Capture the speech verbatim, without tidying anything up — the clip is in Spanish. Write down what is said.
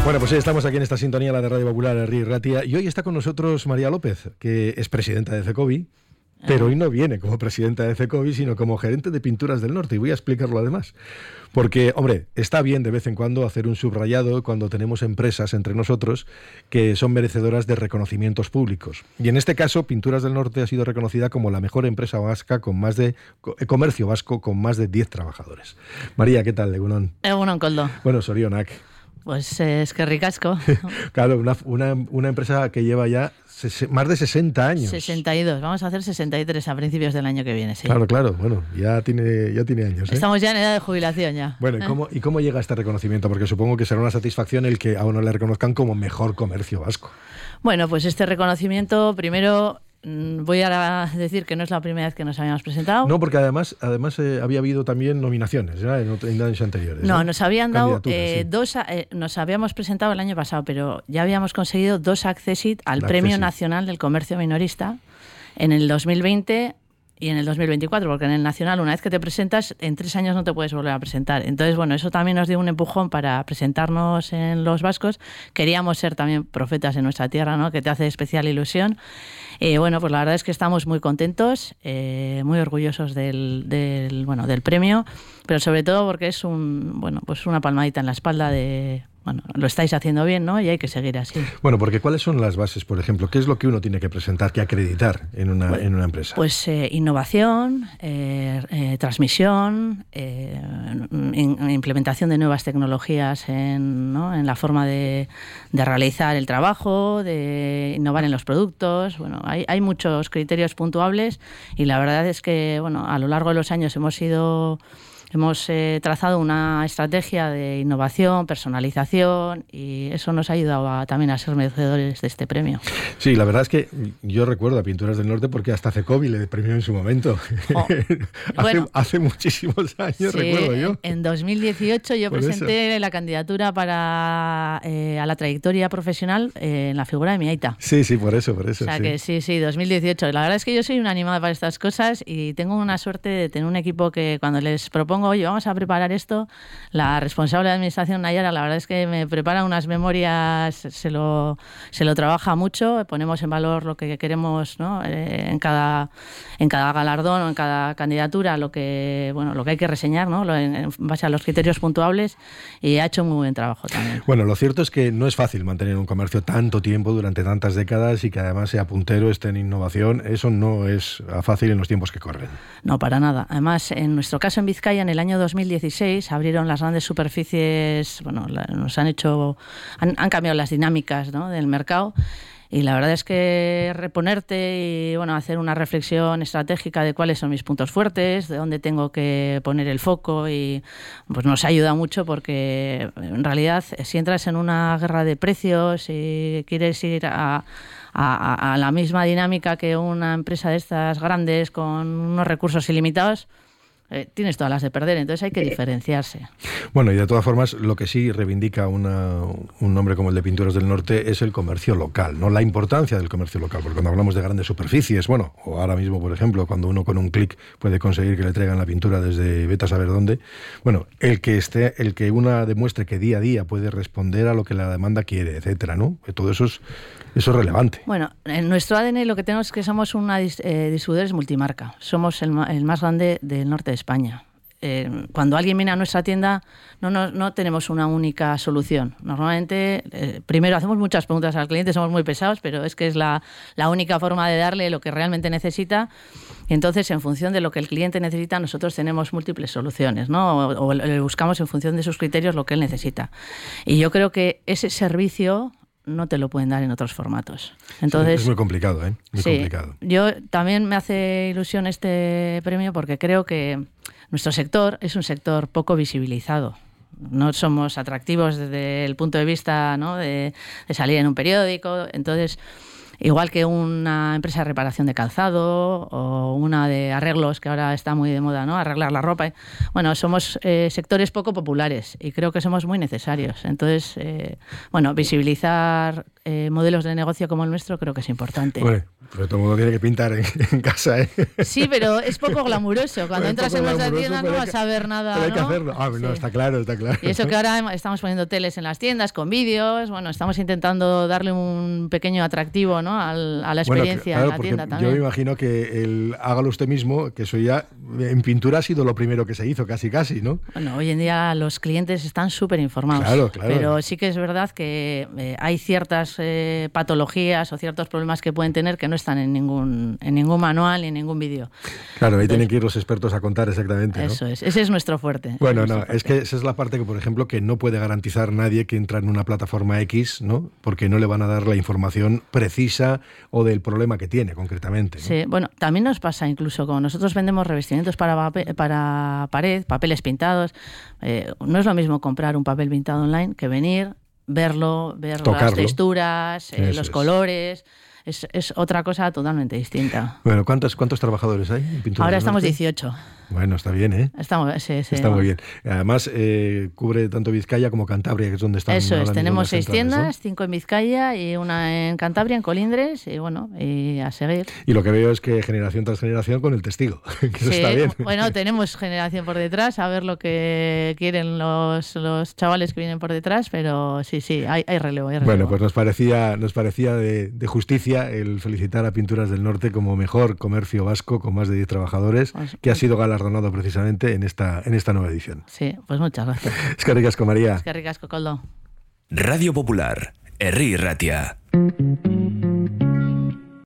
Bueno, pues estamos aquí en esta sintonía, la de Radio Popular, Herri Ratia, y hoy está con nosotros María López, que es presidenta de CECOBI, pero hoy no viene como presidenta de CECOBI, sino como gerente de Pinturas del Norte, y voy a explicarlo además. Porque, hombre, está bien de vez en cuando hacer un subrayado cuando tenemos empresas entre nosotros que son merecedoras de reconocimientos públicos. Y en este caso, Pinturas del Norte ha sido reconocida como la mejor empresa vasca con más de comercio vasco con más de diez trabajadores. María, ¿qué tal, Egunon? Egunon, Koldo. Bueno, sorionak. Pues eh, es que ricasco. Claro, una, una, una empresa que lleva ya ses- más de sesenta años. sesenta y dos, vamos a hacer sesenta y tres a principios del año que viene, sí. Claro, claro, bueno, ya tiene, ya tiene años, ¿eh? Estamos ya en edad de jubilación ya. Bueno, ¿y cómo, ¿y cómo llega este reconocimiento? Porque supongo que será una satisfacción el que a uno le reconozcan como mejor comercio vasco. Bueno, pues este reconocimiento, primero voy a decir que no es la primera vez que nos habíamos presentado. No, porque además además eh, había habido también nominaciones, ¿ya? En, otro, en años anteriores. No, ¿eh? nos habían dado Candidaturas, eh, sí. dos, eh, nos habíamos presentado el año pasado, pero ya habíamos conseguido dos Accesit al La Premio Accesit. Nacional del Comercio Minorista en el dos mil veinte y en el dos mil veinticuatro, porque en el Nacional, una vez que te presentas, en tres años no te puedes volver a presentar. Entonces, bueno, eso también nos dio un empujón para presentarnos en los vascos. Queríamos ser también profetas en nuestra tierra, ¿no? Que te hace especial ilusión. Eh, bueno, pues la verdad es que estamos muy contentos, eh, muy orgullosos del, del, bueno, del premio, pero sobre todo porque es un, bueno, pues una palmadita en la espalda de... Bueno, lo estáis haciendo bien, ¿no? Y hay que seguir así. Bueno, porque ¿cuáles son las bases, por ejemplo? ¿Qué es lo que uno tiene que presentar, que acreditar en una, Pues, en una empresa? Pues eh, innovación, eh, eh, transmisión, eh, in, implementación de nuevas tecnologías en, ¿no? en la forma de, de realizar el trabajo, de innovar en los productos. Bueno, hay, hay muchos criterios puntuables y la verdad es que, bueno, a lo largo de los años hemos ido... Hemos eh, trazado una estrategia de innovación, personalización y eso nos ha ayudado a, también a ser merecedores de este premio. Sí, la verdad es que yo recuerdo a Pinturas del Norte porque hasta CECOBI le premió en su momento. Oh, hace, bueno, hace muchísimos años, sí, recuerdo yo. En dos mil dieciocho yo Por presenté eso. la candidatura para eh, a la trayectoria profesional eh, en la figura de mi aita. Sí, sí, por eso, por eso. O sea sí. que sí, sí, dos mil dieciocho. La verdad es que yo soy una animada para estas cosas y tengo una suerte de tener un equipo que cuando les propongo, oye, vamos a preparar esto, la responsable de administración, Nayara, la verdad es que me prepara unas memorias, se lo, se lo trabaja mucho, ponemos en valor lo que queremos, ¿no? eh, en cada en cada galardón o en cada candidatura, lo que bueno lo que hay que reseñar, ¿no? Lo, en, en base a los criterios puntuables, y ha hecho muy buen trabajo también. Bueno, lo cierto es que no es fácil mantener un comercio tanto tiempo, durante tantas décadas, y que además sea puntero, esté en innovación. Eso no es fácil en los tiempos que corren. No, para nada. Además, en nuestro caso en Vizcaya, en el año dos mil dieciséis, abrieron las grandes superficies, bueno, la, nos han hecho, han, han cambiado las dinámicas, ¿no? del mercado. Y la verdad es que reponerte y bueno, hacer una reflexión estratégica de cuáles son mis puntos fuertes, de dónde tengo que poner el foco, y pues nos ayuda mucho porque en realidad si entras en una guerra de precios y quieres ir a, a, a la misma dinámica que una empresa de estas grandes con unos recursos ilimitados, Eh, tienes todas las de perder, entonces hay que diferenciarse. Bueno, y de todas formas, lo que sí reivindica una, un nombre como el de Pinturas del Norte es el comercio local, ¿no? La importancia del comercio local, porque cuando hablamos de grandes superficies, bueno, o ahora mismo, por ejemplo, cuando uno con un clic puede conseguir que le traigan la pintura desde vete a saber dónde, bueno, el que esté, el que una demuestre que día a día puede responder a lo que la demanda quiere, etcétera, ¿no? Todo eso es, eso es relevante. Bueno, en nuestro A D N lo que tenemos es que somos una eh, distribuidores multimarca. Somos el, el más grande del norte de España. Eh, cuando alguien viene a nuestra tienda, no, no, no tenemos una única solución. Normalmente, eh, primero hacemos muchas preguntas al cliente, somos muy pesados, pero es que es la, la única forma de darle lo que realmente necesita. Y entonces, en función de lo que el cliente necesita, nosotros tenemos múltiples soluciones, ¿no? O, o le buscamos en función de sus criterios lo que él necesita. Y yo creo que ese servicio no te lo pueden dar en otros formatos. Entonces, sí, es muy complicado, ¿eh? Muy sí, complicado. Yo también me hace ilusión este premio porque creo que nuestro sector es un sector poco visibilizado. No somos atractivos desde el punto de vista, ¿no? de, de salir en un periódico. Entonces, igual que una empresa de reparación de calzado o una de arreglos, que ahora está muy de moda, ¿no? Arreglar la ropa. Bueno, somos eh, sectores poco populares y creo que somos muy necesarios. Entonces, eh, bueno, visibilizar eh, modelos de negocio como el nuestro creo que es importante. Bueno, pero todo el mundo tiene que pintar en, en casa, ¿eh? Sí, pero es poco glamuroso. Cuando entras en nuestra tienda no vas a ver nada, pero hay ¿no? que hacerlo. Ah, no, sí. está claro, está claro. Y eso que ahora estamos poniendo teles en las tiendas con vídeos, bueno, estamos intentando darle un pequeño atractivo, ¿no? Al, a la experiencia bueno, claro, en la tienda también. Yo me imagino que el hágalo usted mismo, que eso ya en pintura ha sido lo primero que se hizo, casi casi, ¿no? Bueno, hoy en día los clientes están súper informados. Claro, claro. Pero sí que es verdad que eh, hay ciertas eh, patologías o ciertos problemas que pueden tener que no están en ningún, en ningún manual ni en ningún vídeo. Claro, ahí Entonces, tienen que ir los expertos a contar exactamente, ¿no? Eso es, ese es nuestro fuerte. Bueno, es no, fuerte. es que esa es la parte que, por ejemplo, que no puede garantizar nadie que entra en una plataforma X, ¿no? Porque no le van a dar la información precisa o del problema que tiene concretamente, ¿no? Sí, bueno, también nos pasa incluso como nosotros vendemos revestimientos para, papel, para pared, papeles pintados, eh, no es lo mismo comprar un papel pintado online que venir, verlo, ver Tocarlo. Las texturas, eh, los es. colores. Es, es otra cosa totalmente distinta. Bueno, ¿cuántos, cuántos trabajadores hay en Pintura Ahora del estamos Norte? dieciocho. Bueno, está bien, ¿eh? Estamos, sí, sí. Está muy bien. Además, eh, cubre tanto Vizcaya como Cantabria, que es donde están. Eso es, tenemos seis centrales, tiendas, ¿no? cinco en Vizcaya y una en Cantabria, en Colindres, y bueno, y a seguir. Y lo que veo es que generación tras generación con el testigo, que eso Sí, está bien. bueno, tenemos generación por detrás, a ver lo que quieren los, los chavales que vienen por detrás, pero sí, sí, hay, hay relevo, hay relevo. Bueno, pues nos parecía, nos parecía de, de justicia el felicitar a Pinturas del Norte como mejor comercio vasco con más de diez trabajadores, Pues, que ha sido galardonado precisamente en esta, en esta nueva edición. Sí, pues muchas gracias. Eskerrik asko, María. Eskerrik asko, Koldo. Radio Popular, Herri Ratia.